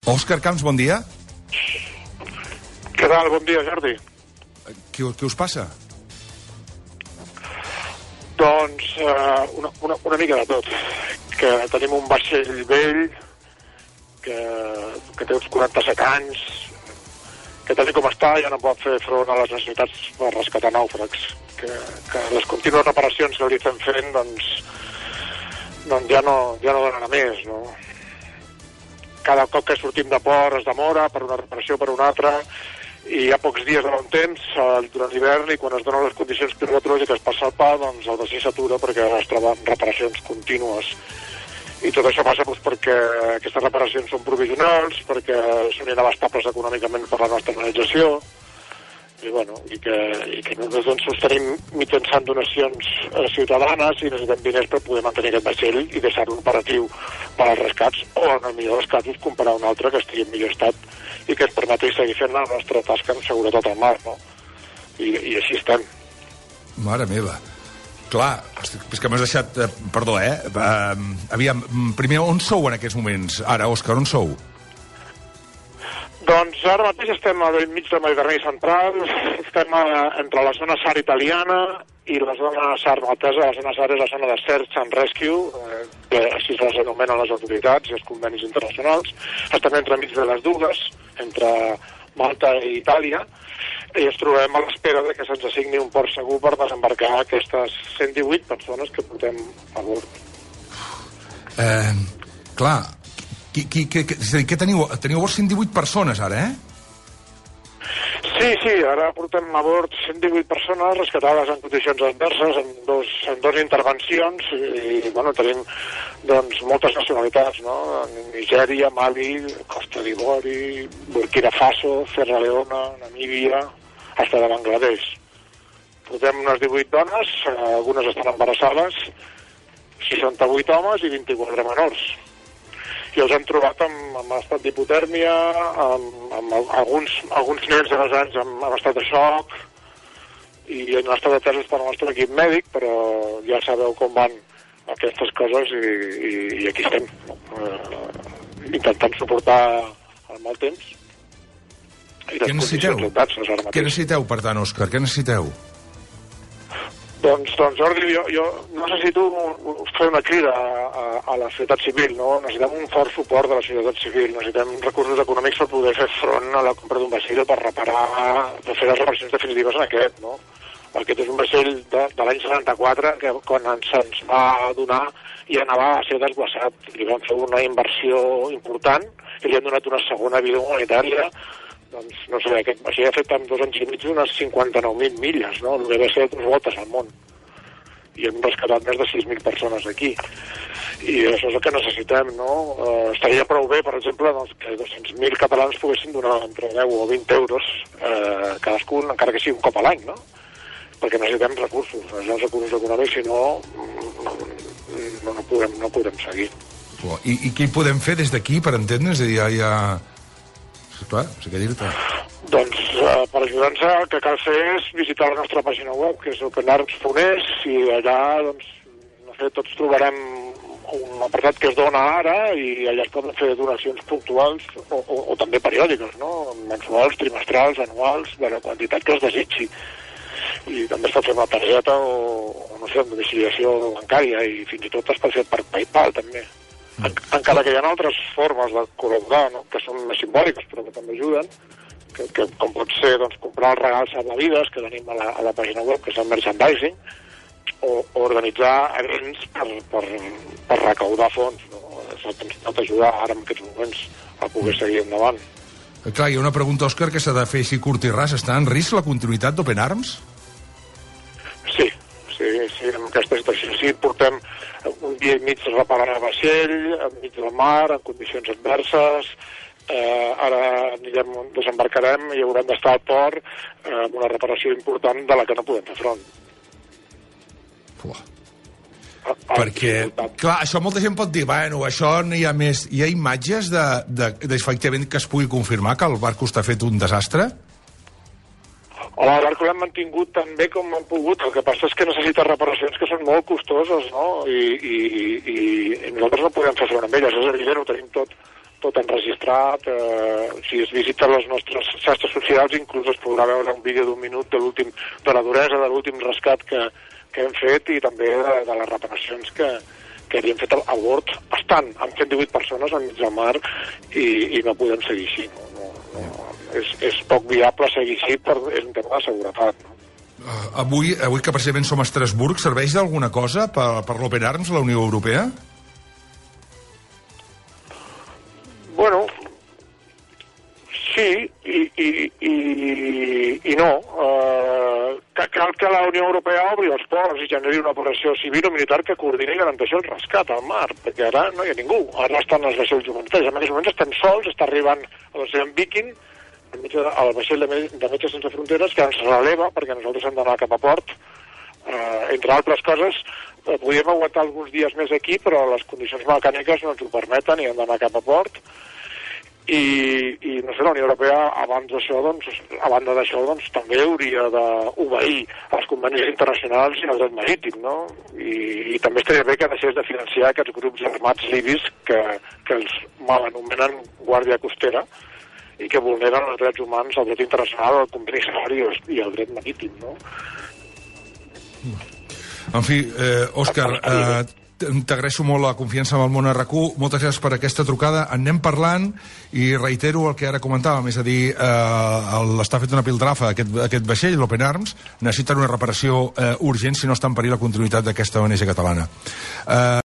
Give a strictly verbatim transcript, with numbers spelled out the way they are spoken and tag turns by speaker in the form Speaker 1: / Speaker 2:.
Speaker 1: Òscar Camps, bon dia.
Speaker 2: Què tal? Bon dia, Jordi.
Speaker 1: Què, què us passa?
Speaker 2: Doncs uh, una, una, una mica de tot. Que tenim un vaixell vell que, que té uns quaranta-set anys, que tal com està ja no pot fer front a les necessitats per rescatar nàufrags, que, que les contínues reparacions que li estem fent doncs, doncs ja no, ja no donen a més, no? Cada cop que sortim de port es demora per una reparació per una altra, i hi ha pocs dies de bon temps durant l'hivern, i quan es donen les condicions climatològiques per salpar, doncs el vaixell s'atura perquè es troben reparacions contínues. I tot això passa doncs, perquè aquestes reparacions són provisionals, perquè són inabastables econòmicament per la nostra organització, i, bueno, i, que, i que nosaltres doncs, sostenim mitjançant donacions eh, ciutadanes, i necessitem diners per poder mantenir aquest vaixell i deixar-lo operatiu per als rescats, o en el millor dels casos comprar un altre que estigui en millor estat i que ens permeti seguir fent la nostra tasca amb seguretat al mar, no? I, i així estem.
Speaker 1: Mare meva. Clar, és que m'has deixat... Eh, perdó, eh? Uh, aviam, primer, on sou en aquests moments? Ara, Òscar, on sou?
Speaker 2: Doncs ara mateix estem al mig del Mediterrani central, estem a, entre la zona SAR italiana i la zona SAR maltesa. La zona SAR és la zona de Search and Rescue, eh, que així les anomenen les autoritats i els convenis internacionals. Estem entremig de les dues, entre Malta i Itàlia, i ens trobem a l'espera de que se'ns assigni un port segur per desembarcar aquestes cent divuit persones que portem a bord.
Speaker 1: Eh, clar, qui, qui, qui, qui, què teniu? Teniu a bord cent divuit persones ara, eh?
Speaker 2: Sí, sí, ara portem a bord cent divuit persones rescatades en condicions adverses, en dos, en dos intervencions, i, i bueno, tenim doncs, moltes nacionalitats, no? Nigèria, Mali, Costa d'Ivori, Burkina Faso, Sierra Leona, Namíbia, hasta de Bangladesh. Portem unes divuit dones, algunes estan embarassades, seixanta-vuit homes i vint-i-quatre menors. I els hem trobat amb, amb estat d'hipotèrmia, amb, amb alguns, alguns nens de dos anys amb, amb estat de xoc, i han estat atesos per al nostre equip mèdic, però ja sabeu com van aquestes coses, i, i, i aquí estem, eh, intentant suportar el mal temps. I
Speaker 1: Què necessiteu? Què necessiteu, per tant, Òscar? Què necessiteu?
Speaker 2: Doncs, doncs Jordi, jo, jo necessito fer una crida a, a, a la societat civil, no? Necessitem un fort suport de la societat civil, necessitem recursos econòmics per poder fer front a la compra d'un vaixell, per reparar, per fer les reparacions definitives en aquest, no? Aquest és un vaixell de, de l'any setanta-quatre que quan se'ns va donar ja anava a ser desguassat. Li vam fer una inversió important i li han donat una segona vida humanitària. Doncs, no sé, aquest vaixell ha fet en dos anys i mig unes cinquanta-nou mil milles, no? El que va ser dues voltes al món. I hem rescatat més de sis mil persones aquí. I això és el que necessitem, no? Eh, estaria prou bé, per exemple, doncs, que dos-cents mil catalans poguessin donar entre deu o vint euros eh, cadascun, encara que sigui un cop a l'any, no? Perquè necessitem recursos, necessitem recursos econòmics, si no, no, no, podem, no podem seguir.
Speaker 1: I, i què hi podem fer des d'aquí, per entendre's? És a dir, ja... ja... Clar, no sé què dir-te.
Speaker 2: Doncs eh, per ajudar-nos el que cal fer és visitar la nostra pàgina web, que és open arms punt es, i allà doncs, no sé, tots trobarem un apartat que es dona ara, i allà es poden fer donacions puntuals o, o, o també periòdiques, no? Mensuals, trimestrals, anuals, de la quantitat que es desitgi. I també es pot fer una targeta o, o no sé, amb domiciliació bancària, i fins i tot es pot fer per PayPal també. En, encara que hi ha altres formes de col·laborar, no? Que són més simbòliques però que també ajuden, que, que com pot ser doncs, comprar els regals salvavides que tenim a la, a la pàgina web, que és el merchandising, o, o organitzar events per, per, per recaudar fons, no? Això ens pot ajudar ara en aquests moments a poder seguir endavant.
Speaker 1: Clar, hi ha una pregunta, Òscar, que s'ha de fer així curt i ras. Està en risc la continuïtat d'Open Arms?
Speaker 2: Sí, sí, sí, en aquesta situació sí, portem un dia i mig reparant el vaixell, enmig del mar, en condicions adverses. Eh, ara anirem, desembarcarem i haurem d'estar al port eh, amb una reparació important de la que no podem fer front.
Speaker 1: Uah. Perquè, clar, això molta gent pot dir, bueno, això no hi ha més... Hi ha imatges de, de, d'efectivament que es pugui confirmar que el barco està fet un desastre?
Speaker 2: Home, el barco l'hem mantingut tan bé com hem pogut. El que passa és que necessita reparacions que són molt costoses, no? I, i, i, i nosaltres no podem fer front amb elles. És evident, ho tenim tot, tot enregistrat, eh, si es visita les nostres xarxes socials inclús es podrà veure un vídeo d'un minut de l'últim, de la duresa de l'últim rescat que, que hem fet i també de, de les reparacions que, que havíem fet a bord bastant, amb cent divuit persones enmig del mar i, i no podem seguir així. No, no, no. És, és poc viable seguir així, per, és un tema de seguretat. No?
Speaker 1: Uh, avui, avui que precisament som a Estrasburg, serveix d'alguna cosa per, per l'Open Arms, la Unió Europea?
Speaker 2: Bueno, sí i, i, i, i no. Uh, cal que la Unió Europea obri els ports i generi una operació civil o militar que coordini i garanteixi el rescat al mar, perquè ara no hi ha ningú. Ara estan els vaixells humanitaris. En aquests moments estem sols, està arribant l'oceà Viking, el vaixell de, de Metges Sense Fronteres, que ens releva perquè nosaltres hem d'anar cap a port. Uh, entre altres coses, uh, podríem aguantar alguns dies més aquí, però les condicions mecàniques no ens ho permeten i hem d'anar cap a port. I, i no sé, la Unió Europea abans d'això, doncs, a banda d'això, doncs, també hauria d'obeir els convenis internacionals i el dret marítim, no? I, i també estaria bé que deixés de financiar aquests grups armats libis que, que els mal anomenen Guàrdia Costera i que vulneren els drets humans, el dret internacional, el conveni salari i el dret marítim, no?
Speaker 1: En fi, eh, Òscar, eh, t'agraeixo molt la confiança amb el món R Q. Moltes gràcies per aquesta trucada. En anem parlant i reitero el que ara comentàvem, és a dir, eh, l'està fet una piltrafa aquest, aquest vaixell, l'Open Arms, necessiten una reparació eh, urgent si no està en perill la continuïtat d'aquesta O N G catalana. Eh,